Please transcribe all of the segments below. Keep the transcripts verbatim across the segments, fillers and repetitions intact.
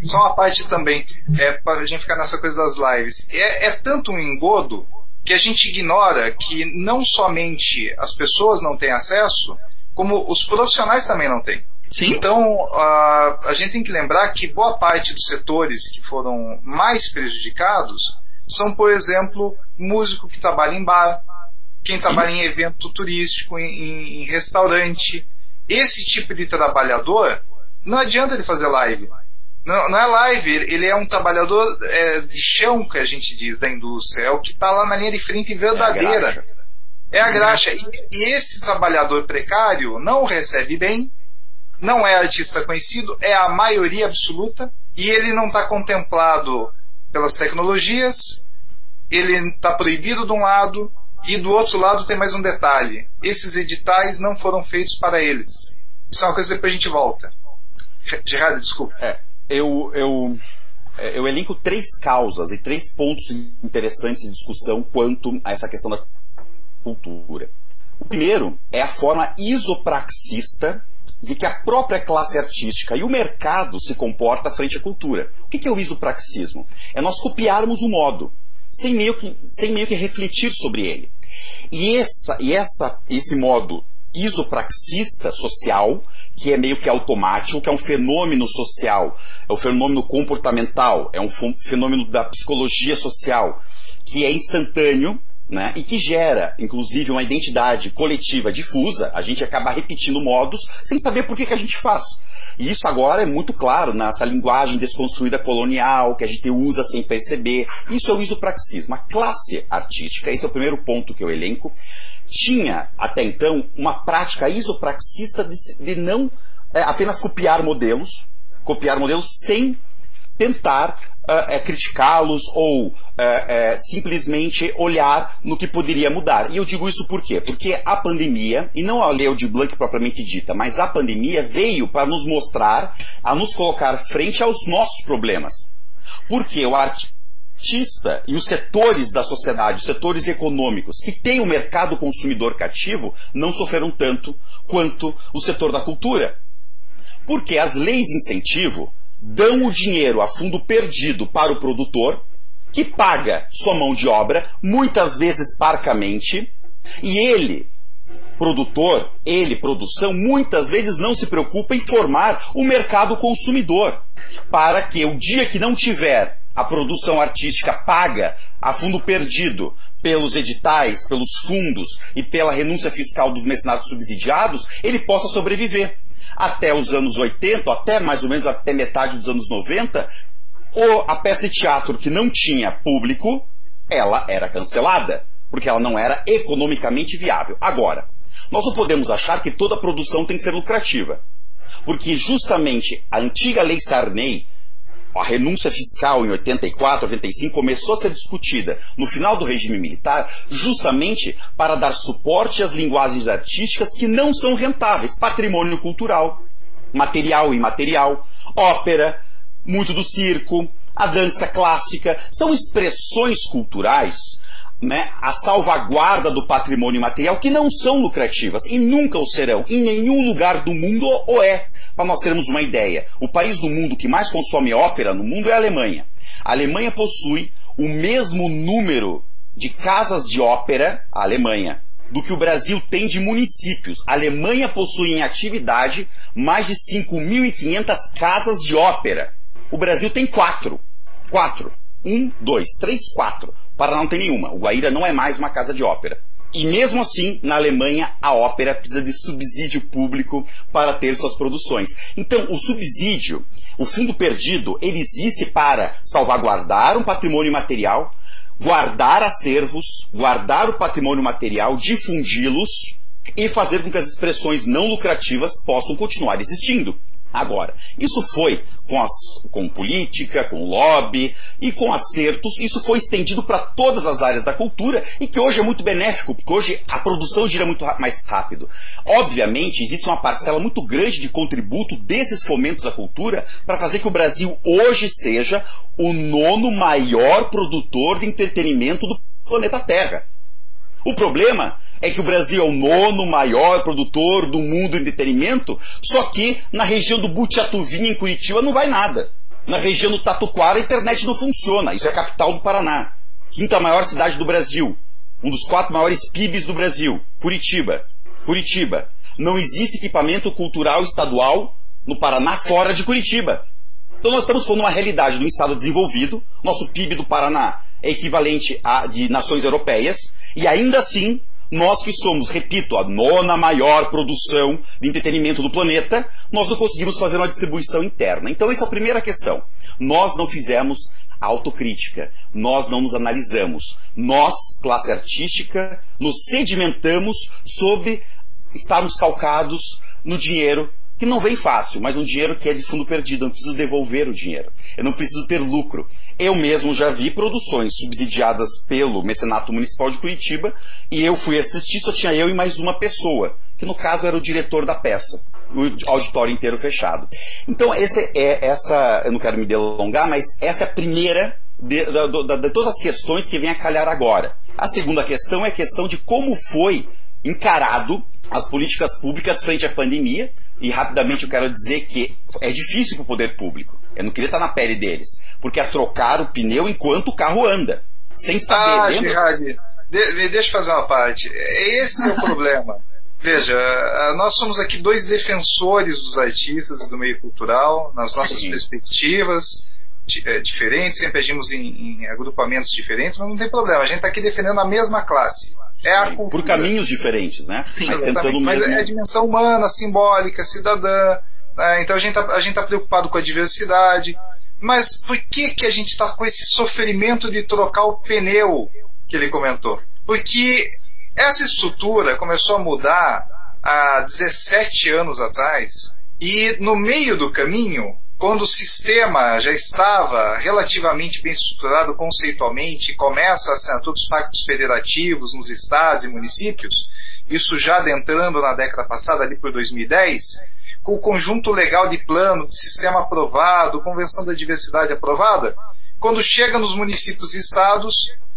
só uma parte também, é, para a gente ficar nessa coisa das lives. É, é tanto um engodo que a gente ignora que não somente as pessoas não têm acesso, como os profissionais também não têm. Sim. Então, a, a gente tem que lembrar que boa parte dos setores que foram mais prejudicados são, por exemplo, músico que trabalha em bar, quem trabalha em evento turístico, em, em, em restaurante. Esse tipo de trabalhador, não adianta ele fazer live. Não, não é live, ele é um trabalhador é, de chão, que a gente diz, da indústria. É o que está lá na linha de frente verdadeira. É a graxa. E, e esse trabalhador precário não recebe bem, não é artista conhecido, é a maioria absoluta, e ele não está contemplado pelas tecnologias, ele está proibido de um lado, e do outro lado tem mais um detalhe: esses editais não foram feitos para eles. Isso é uma coisa que depois a gente volta. Gerardo, desculpa. É, eu, eu, eu elenco três causas e três pontos interessantes de discussão quanto a essa questão da cultura. O primeiro é a forma isopraxista de que a própria classe artística e o mercado se comporta frente à cultura. O que é o isopraxismo? É nós copiarmos o modo, sem meio que, sem meio que refletir sobre ele. E, essa, e essa, esse modo isopraxista social, que é meio que automático, que é um fenômeno social, é um fenômeno comportamental, é um fenômeno da psicologia social, que é instantâneo, né, e que gera, inclusive, uma identidade coletiva difusa. A gente acaba repetindo modos sem saber por que, que a gente faz. E isso agora é muito claro nessa linguagem desconstruída colonial que a gente usa sem perceber. Isso é o isopraxismo. A classe artística, esse é o primeiro ponto que eu elenco, tinha até então uma prática isopraxista de, de não é, apenas copiar modelos, copiar modelos sem tentar uh, é, criticá-los ou uh, é, simplesmente olhar no que poderia mudar. E eu digo isso por quê? Porque a pandemia, e não a Lei Aldir Blanc propriamente dita, mas a pandemia veio para nos mostrar, a nos colocar frente aos nossos problemas. Porque o artista e os setores da sociedade, os setores econômicos que têm o mercado consumidor cativo, não sofreram tanto quanto o setor da cultura. Porque as leis de incentivo dão o dinheiro a fundo perdido para o produtor, que paga sua mão de obra, muitas vezes parcamente, e ele, produtor, ele, produção, muitas vezes não se preocupa em formar o mercado consumidor, para que o dia que não tiver a produção artística paga a fundo perdido pelos editais, pelos fundos e pela renúncia fiscal dos mecenatos subsidiados, ele possa sobreviver. Até os anos oitenta, até mais ou menos até metade dos anos noventa, ou a peça de teatro que não tinha público, ela era cancelada, porque ela não era economicamente viável. Agora, nós não podemos achar que toda produção tem que ser lucrativa, porque justamente a antiga Lei Sarney, a renúncia fiscal em oitenta e quatro, oitenta e cinco, começou a ser discutida no final do regime militar justamente para dar suporte às linguagens artísticas que não são rentáveis. Patrimônio cultural, material e imaterial, ópera, muito do circo, a dança clássica, são expressões culturais, né, a salvaguarda do patrimônio material que não são lucrativas e nunca o serão em nenhum lugar do mundo, ou é. Para nós termos uma ideia, o país do mundo que mais consome ópera no mundo é a Alemanha. A Alemanha possui o mesmo número de casas de ópera, a Alemanha, do que o Brasil tem de municípios. A Alemanha possui em atividade mais de cinco mil e quinhentas casas de ópera. O Brasil tem quatro. Quatro. Um, dois, três, quatro. O Paraná não tem nenhuma. O Guaíra não é mais uma casa de ópera. E mesmo assim, na Alemanha, a ópera precisa de subsídio público para ter suas produções. Então, o subsídio, o fundo perdido, ele existe para salvaguardar um patrimônio material, guardar acervos, guardar o patrimônio material, difundi-los e fazer com que as expressões não lucrativas possam continuar existindo. Agora, isso foi com, as, com política, com lobby e com acertos, isso foi estendido para todas as áreas da cultura e que hoje é muito benéfico, porque hoje a produção gira muito mais rápido. Obviamente, existe uma parcela muito grande de contributo desses fomentos à cultura para fazer que o Brasil hoje seja o nono maior produtor de entretenimento do planeta Terra. O problema é que o Brasil é o nono maior produtor do mundo em entretenimento, só que na região do Butiatuvinha, em Curitiba, não vai nada. Na região do Tatuquara a internet não funciona. Isso é a capital do Paraná. Quinta maior cidade do Brasil. Um dos quatro maiores P I Bs do Brasil. Curitiba. Curitiba. Não existe equipamento cultural estadual no Paraná fora de Curitiba. Então nós estamos falando de uma realidade de um estado desenvolvido. Nosso P I B do Paraná é equivalente a de nações europeias. E ainda assim, nós que somos, repito, a nona maior produção de entretenimento do planeta, nós não conseguimos fazer uma distribuição interna. Então essa é a primeira questão. Nós não fizemos autocrítica. Nós não nos analisamos. Nós, classe artística, nos sedimentamos sob estarmos calcados no dinheiro, que não vem fácil, mas um dinheiro que é de fundo perdido. Eu não preciso devolver o dinheiro. Eu não preciso ter lucro. Eu mesmo já vi produções subsidiadas pelo Mecenato Municipal de Curitiba e eu fui assistir, só tinha eu e mais uma pessoa, que no caso era o diretor da peça, o auditório inteiro fechado. Então esse é, essa, eu não quero me delongar, mas essa é a primeira de, de, de, de todas as questões que vem a calhar agora. A segunda questão é a questão de como foi encarado as políticas públicas frente à pandemia, e rapidamente eu quero dizer que é difícil para o poder público. Eu não queria estar na pele deles, porque é trocar o pneu enquanto o carro anda, sem saber. Ah, lembra? Gerard, de, deixa eu fazer uma parte. Esse é o problema. Veja, nós somos aqui dois defensores dos artistas e do meio cultural, nas nossas Sim. perspectivas diferentes, sempre agimos em, em agrupamentos diferentes, mas não tem problema, a gente está aqui defendendo a mesma classe. É a cultura. Por caminhos diferentes, né? Sim, mas tentando mas mesmo... é a dimensão humana, simbólica, cidadã, né? Então a gente está a gente tá preocupado com a diversidade. Mas por que, que a gente está com esse sofrimento de trocar o pneu que ele comentou? Porque essa estrutura começou a mudar há dezessete anos atrás, e no meio do caminho, quando o sistema já estava relativamente bem estruturado conceitualmente, começa a assinatura dos pactos federativos nos estados e municípios, isso já adentrando na década passada, ali por dois mil e dez, com o conjunto legal de plano, de sistema aprovado, convenção da diversidade aprovada, quando chega nos municípios e estados,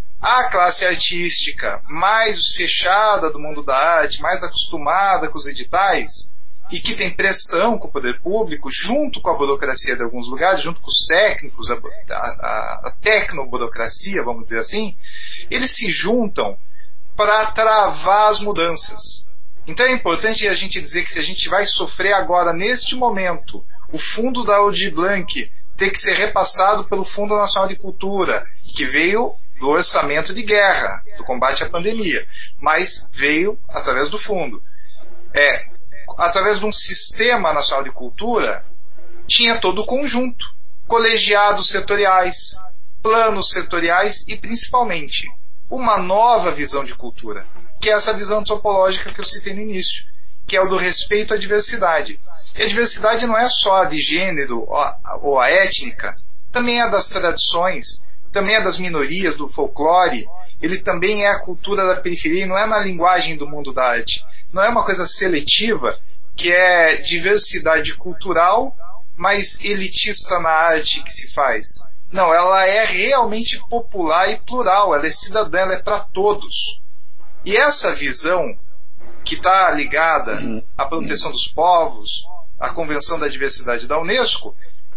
a classe artística mais fechada do mundo da arte, mais acostumada com os editais, e que tem pressão com o poder público, junto com a burocracia de alguns lugares, junto com os técnicos, a, a, a tecnoburocracia, vamos dizer assim, eles se juntam para travar as mudanças. Então é importante a gente dizer que se a gente vai sofrer agora, neste momento, o fundo da Aldir Blanc ter que ser repassado pelo Fundo Nacional de Cultura, que veio do orçamento de guerra, do combate à pandemia, mas veio através do fundo. É... através de um sistema nacional de cultura, tinha todo o conjunto, colegiados setoriais, planos setoriais e, principalmente, uma nova visão de cultura, que é essa visão antropológica que eu citei no início, que é o do respeito à diversidade. E a diversidade não é só a de gênero ou a étnica, também é das tradições, também é das minorias, do folclore, ele também é a cultura da periferia, não é na linguagem do mundo da arte. Não é uma coisa seletiva, que é diversidade cultural, mas elitista na arte que se faz. Não, ela é realmente popular e plural, ela é cidadã, ela é para todos. E essa visão, que está ligada à proteção dos povos, à Convenção da Diversidade da Unesco,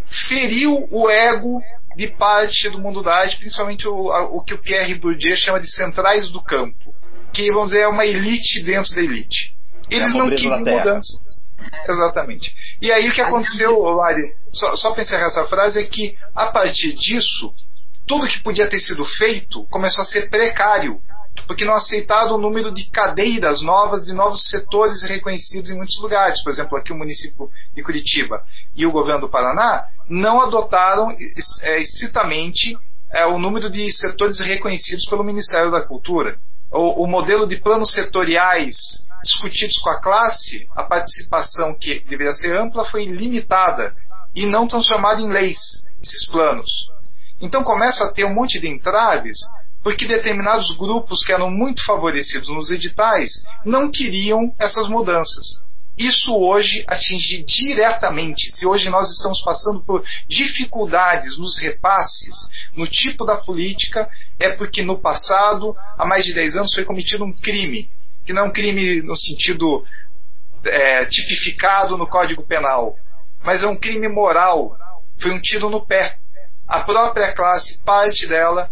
feriu o ego de parte do mundo da arte, principalmente o, o que o Pierre Bourdieu chama de centrais do campo, que, vamos dizer, é uma elite dentro da elite. Eles é não queriam mudanças. Exatamente. E aí o que aconteceu, Lari, só, só para encerrar essa frase, é que a partir disso, tudo que podia ter sido feito começou a ser precário, porque não aceitado o número de cadeiras novas, de novos setores reconhecidos em muitos lugares. Por exemplo, aqui o município de Curitiba e o governo do Paraná não adotaram é, estritamente é, o número de setores reconhecidos pelo Ministério da Cultura. O, o modelo de planos setoriais discutidos com a classe, a participação que deveria ser ampla foi limitada e não transformada em leis, esses planos. Então começa a ter um monte de entraves, porque determinados grupos que eram muito favorecidos nos editais não queriam essas mudanças. Isso hoje atinge diretamente, se hoje nós estamos passando por dificuldades nos repasses, no tipo da política, é porque no passado, há mais de dez anos, foi cometido um crime, que não é um crime no sentido é, tipificado no Código Penal, mas é um crime moral Foi um tiro no pé. A própria classe, parte dela,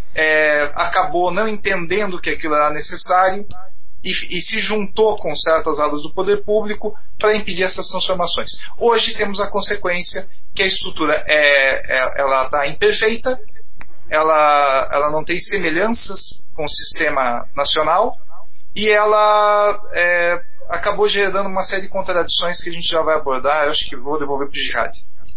é, acabou não entendendo que aquilo era necessário e, e se juntou com certas alas do poder público para impedir essas transformações. Hoje temos a consequência que a estrutura é, é, ela está imperfeita, ela, ela não tem semelhanças com o sistema nacional e ela é, acabou gerando uma série de contradições que a gente já vai abordar. Eu acho que vou devolver para o Jihad.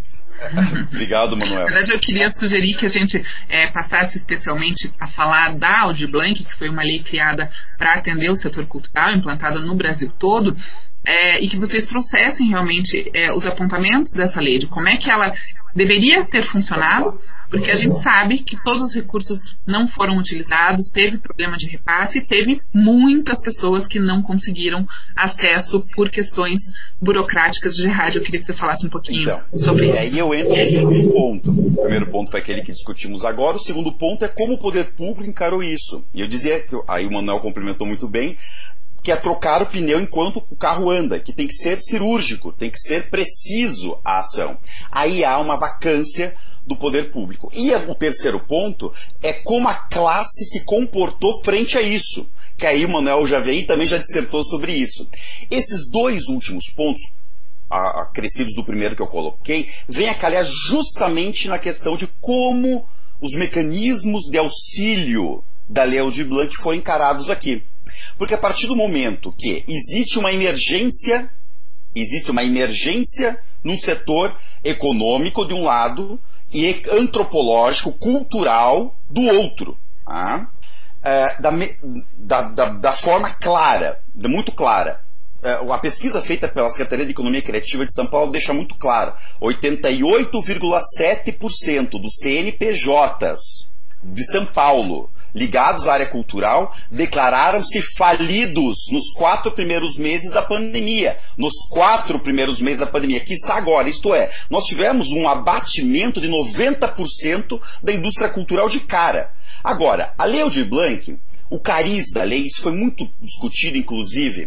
Obrigado, Manuel. Na verdade, eu queria sugerir que a gente é, passasse especialmente a falar da Aldir Blanc, que foi uma lei criada para atender o setor cultural, implantada no Brasil todo, é, e que vocês trouxessem realmente é, os apontamentos dessa lei, de como é que ela deveria ter funcionado, porque a gente sabe que todos os recursos não foram utilizados, teve problema de repasse, teve muitas pessoas que não conseguiram acesso por questões burocráticas de rádio. Eu queria que você falasse um pouquinho então, sobre isso. Aí eu entro no segundo ponto. O primeiro ponto foi aquele que discutimos agora, o segundo ponto é como o poder público encarou isso. E eu dizia, que aí o Manuel complementou muito bem, que é trocar o pneu enquanto o carro anda, que tem que ser cirúrgico, tem que ser preciso a ação. Aí há uma vacância do poder público. E o terceiro ponto é como a classe se comportou frente a isso, que aí o Manuel já veio e também já dissertou sobre isso. Esses dois últimos pontos, acrescidos do primeiro que eu coloquei, vêm a calhar justamente na questão de como os mecanismos de auxílio da Lei Aldir Blanc foram encarados aqui. Porque a partir do momento que existe uma emergência, existe uma emergência num setor econômico de um lado e antropológico, cultural do outro, tá? é, da, da, da, da forma clara, muito clara. É, a pesquisa feita pela Secretaria de Economia Criativa de São Paulo deixa muito claro, oitenta e oito vírgula sete por cento dos C N P Js de São Paulo ligados à área cultural, declararam-se falidos nos quatro primeiros meses da pandemia. Nos quatro primeiros meses da pandemia, que está agora, isto é, nós tivemos um abatimento de noventa por cento da indústria cultural de cara. Agora, a Lei Aldir Blanc, o cariz da lei, isso foi muito discutido, inclusive,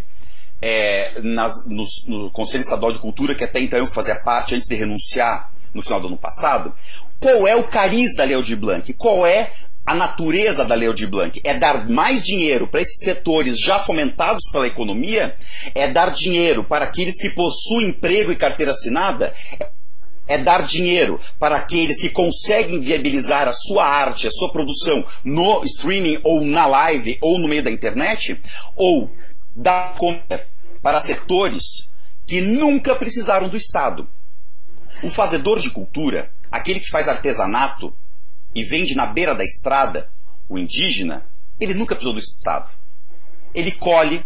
é, nas, no, no Conselho Estadual de Cultura, que até então eu fazia parte antes de renunciar no final do ano passado. Qual é o cariz da Lei Aldir Blanc? Qual é a natureza da Lei Aldir Blanc? É dar mais dinheiro para esses setores já fomentados pela economia? É dar dinheiro para aqueles que possuem emprego e carteira assinada? É dar dinheiro para aqueles que conseguem viabilizar a sua arte, a sua produção no streaming ou na live ou no meio da internet? Ou dar conta para setores que nunca precisaram do Estado? O fazedor de cultura, aquele que faz artesanato e vende na beira da estrada, o indígena, ele nunca precisou do Estado. Ele colhe,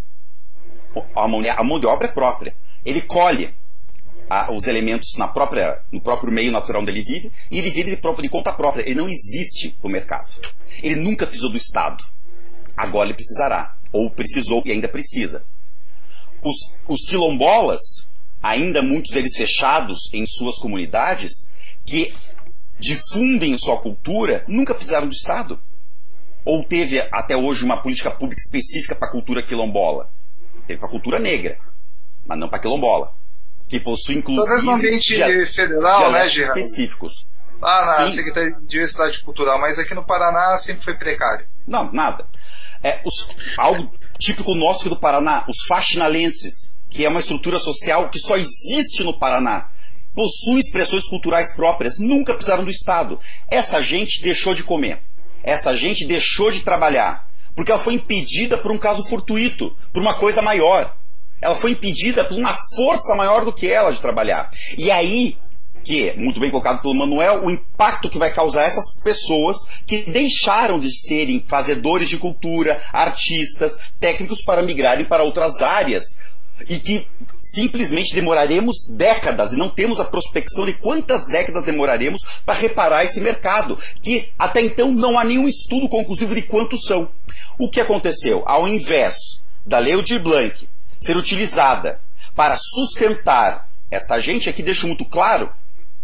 a mão, a mão de obra é própria, ele colhe a, os elementos na própria, no próprio meio natural onde ele vive, e ele vive de, próprio, de conta própria, ele não existe no mercado. Ele nunca precisou do Estado. Agora ele precisará, ou precisou e ainda precisa. Os, os quilombolas, ainda muitos deles fechados em suas comunidades, que difundem sua cultura, nunca precisaram do Estado. Ou teve até hoje uma política pública específica para a cultura quilombola? Teve para a cultura negra, mas não para a quilombola, que possui inclusive talvez no ambiente federal, né, Gerardo? Específicos. Ah, na Sim. Secretaria de Diversidade Cultural, mas aqui no Paraná sempre foi precário. Não, nada. É, os, algo típico nosso do Paraná, os faxinalenses, que é uma estrutura social que só existe no Paraná, possuem expressões culturais próprias, nunca precisaram do Estado. Essa gente deixou de comer. Essa gente deixou de trabalhar. Porque ela foi impedida por um caso fortuito, por uma coisa maior. Ela foi impedida por uma força maior do que ela de trabalhar. E aí, que, muito bem colocado pelo Manuel, o impacto que vai causar essas pessoas que deixaram de serem fazedores de cultura, artistas, técnicos para migrarem para outras áreas. E que simplesmente demoraremos décadas, e não temos a prospecção de quantas décadas demoraremos para reparar esse mercado, que até então não há nenhum estudo conclusivo de quantos são. O que aconteceu? Ao invés da Lei Aldir Blanc ser utilizada para sustentar esta gente, aqui deixo muito claro,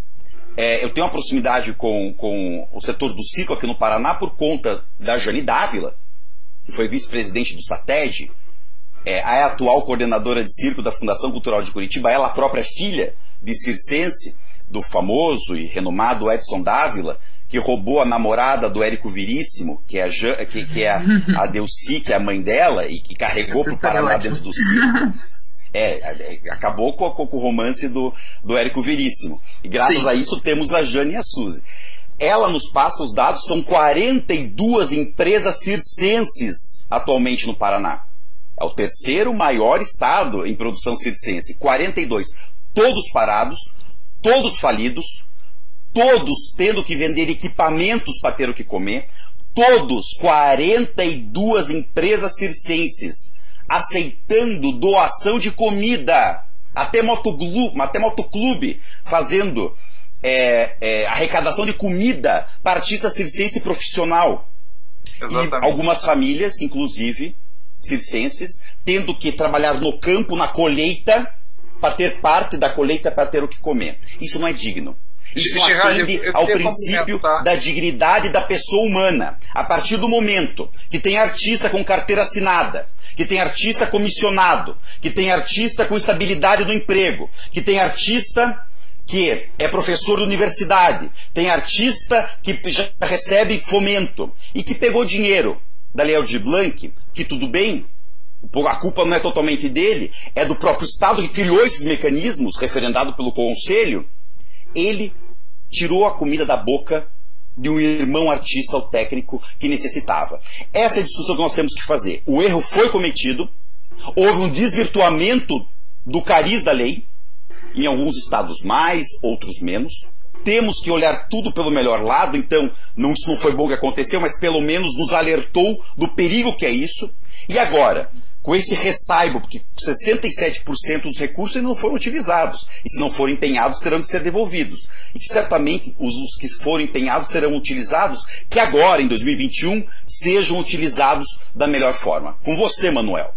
é, eu tenho uma proximidade com, com o setor do circo aqui no Paraná por conta da Jane Dávila, que foi vice-presidente do SATED, É, a atual coordenadora de circo da Fundação Cultural de Curitiba, ela própria é filha de circense, do famoso e renomado Edson Dávila, que roubou a namorada do Érico Veríssimo, que é a, Jean, que, que é a, a Delcy, que é a mãe dela, e que carregou para o Paraná dentro do circo. É, acabou com, com o romance do, do Érico Veríssimo. E graças Sim. a isso temos a Jane e a Suzy. Ela nos passa os dados, são quarenta e duas empresas circenses atualmente no Paraná. É o terceiro maior estado em produção circense. quarenta e dois. Todos parados, todos falidos, todos tendo que vender equipamentos para ter o que comer, todos, quarenta e duas empresas circenses, aceitando doação de comida, até motoclube, até motoclube fazendo é, é, arrecadação de comida para artista circense profissional. Exatamente. E algumas famílias, inclusive, circenses, tendo que trabalhar no campo, na colheita, para ter parte da colheita para ter o que comer. Isso não é digno. Isso Gerard, atende eu, eu ao princípio da dignidade da pessoa humana. A partir do momento que tem artista com carteira assinada, que tem artista comissionado, que tem artista com estabilidade no emprego, que tem artista que é professor de universidade, tem artista que já recebe fomento e que pegou dinheiro da Lei Aldir Blanc, que tudo bem, a culpa não é totalmente dele, é do próprio Estado que criou esses mecanismos, referendado pelo Conselho. Ele tirou a comida da boca de um irmão artista ou técnico que necessitava. Essa é a discussão que nós temos que fazer. O erro foi cometido, houve um desvirtuamento do cariz da lei, em alguns estados mais, outros menos. Temos que olhar tudo pelo melhor lado, então não, isso não foi bom que aconteceu, mas pelo menos nos alertou do perigo que é isso. E agora, com esse ressaibo, porque sessenta e sete por cento dos recursos ainda não foram utilizados, e se não forem empenhados terão que ser devolvidos. E certamente os, os que forem empenhados serão utilizados, que agora, em dois mil e vinte e um, sejam utilizados da melhor forma. Com você, Manuel.